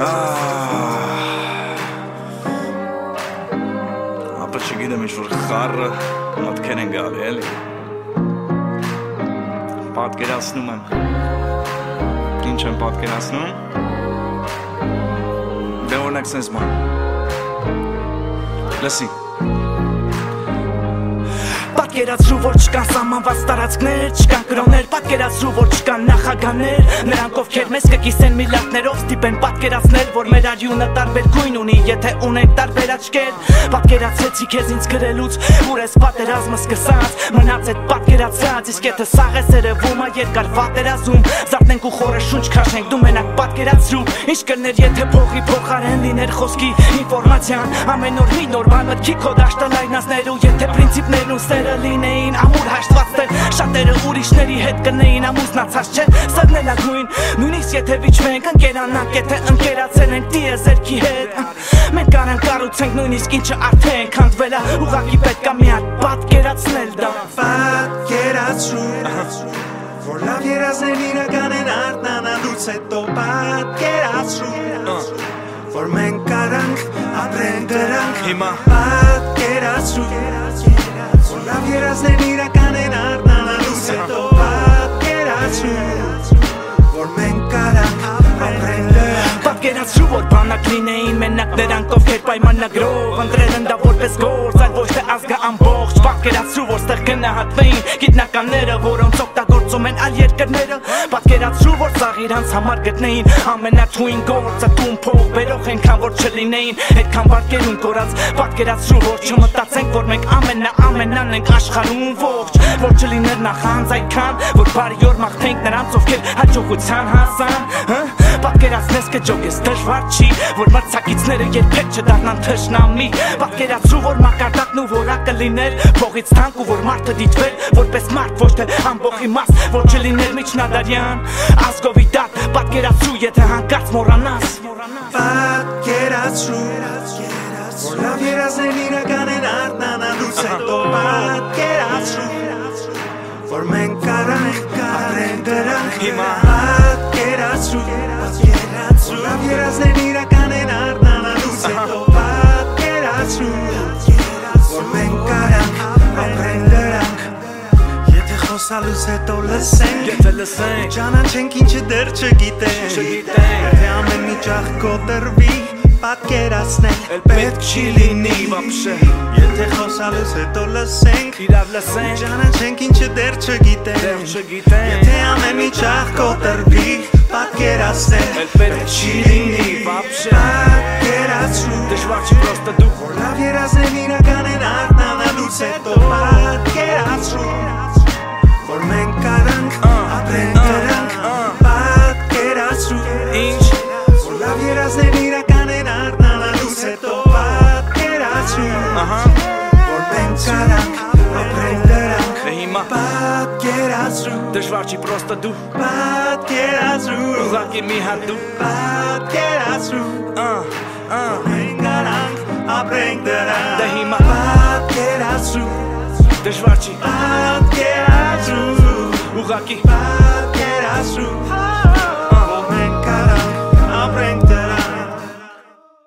Ապա չգիտեմ ինչ որ խառը մտքեր են գալի էլի Պատկերացնում եմ Ինչ եմ պատկերացնում Դե օրինակ սենց ման Լսի Պատկերացրու, որ չկան սահմանված տարածքներ, չկան կրոններ, պատկերացրու, որ չկան նախագահներ, նրանք ովքեր մեզ կկիսեն միլիարդներով ստիպեն պատկերացնել, որ մեր արյունը տարբեր գույն ունի, եթե ունենք տարբեր աչքեր, պատկերացրեցի քեզ ինձ գրելուց, ուր ես պատերազմը սկսած, մնաց այդ պատկերացած, իսկ եթե սաղ ես երևում, երկար պատերազում, զարթնենք ու խորը շունչ քաշենք, դու մենակ պատկերացրու, ինչ կլներ, եթե փողի փոխարեն լիներ խոսքի ինֆորմացիան, ամեն օր մի նոր բան մտքի քո դաշտը լայնացնելու, եթե պրինցիպներն ու սերը լինեին ամուր հաշտվածներ Շատերը ուրիշների հետ կնեին ամուսնացած չէ Սրնելագույն Նույնիսկ եթե վիճվենք ընկերանանք Եթե ընկերացել ենք տիեզերքի հետ Մենք կարանք կառուցենք նույնիսկ ինչը արդեն քանդվել ա Ուղղակի պետք ա մի հատ պատկերացնել դա Պատկերացրու Որ լավ երազներ իրական են արթնանալուց հետո Պատկերացրու Որ մենք կարանք ապրենք դրանք Հիմա Պատկերացրու Լավ երազներ իրական են արթնանալուց հետո Պատկերացրու Որ մենք կարանք ապրենք դրանք Պատկերացրու, որ բանակ լինեին մենակ նրանք ովքեր պայմանագրով ընտրել են դա որպես գործ, այլ ոչ թե ազգը ամբողջ Պատկերացրու, որ ստեղ գնահատվեին գիտնականները, որոնց օգտագործում են այլ երկրները Պատկերացրու, որ սաղ իրանց համար գտնեին ամենաթույն գործը տուն փող բերող այնքան որ չլինեին այդքան վարկերուն կորած Պատկերացրու, որ չմտածենք, որ մենք ամենան ենք աշխարհում ողջ Որ չլիներ նախանց այդքան, որ բարի օր մաղթենք նրանց ովքեր հաջողության հասան Պատկերացնես կջոգես դժվար չի, որ մրցակիցները երբեք չդառնան թշնամի Պատկերացրու, որ մակարդակն ու որակը լիներ փողից թանկ ու որ մարդը դիտվեր որպես մարդ ոչ թե ամբողջի մաս Որ չլիներ միջնադարյան ազգովի դատ Պատկերացրու, եթե հանկարծ մոռանաս Պատկերացրու Որ լավ երազներ իրական են արթնանալուց հետո Պատկերացրու Որ մենք կարանք ապրենք դրանք Հիմա Պատկերացրու Լավ երազներ իրական են արթնանալուց հետո Պատկերացրու Որ մենք կարանք ապրենք դրանք Եթե խոսալուց հետո լսենք Եթե լսենք Ճանաչենք ինչը դեռ չգիտենք Եթե ամեն մի ճախկոտրվի Պատկերացնել Էլ պետք չի լինի վապշե Եթե խոսալուց հետո լսենք Իրավ լսենք Ճանաչենք ինչը դեռ չգիտենք Եթե ամեն մի ճախկոտրվի Պատկերացնել Էլ պետք չի լինի վապշե Պատկերացրու Դժվար չի պրոստը դու Որ լավ երազներ իրական են արթնանալուց հետո Պատկերացրու Որ մենք կարանք ապրենք դրանք Պատկերացրու Ինչ Որ լավ երազներ իրական են արթնանալուց հետո Պատկերացրու Որ մենք կարանք ապրենք դրանք Հիմա Պատկերացրու Դժվար չի պրոստը դու Պատկերացրու Ուղղակի մի հատ դու Պատկերացրու Մենք կարանք ապրենք դրանք Դե հիմա Պատկերացրու Դժվար չի Պատկերացրու Ուղղակի Պատկերացրու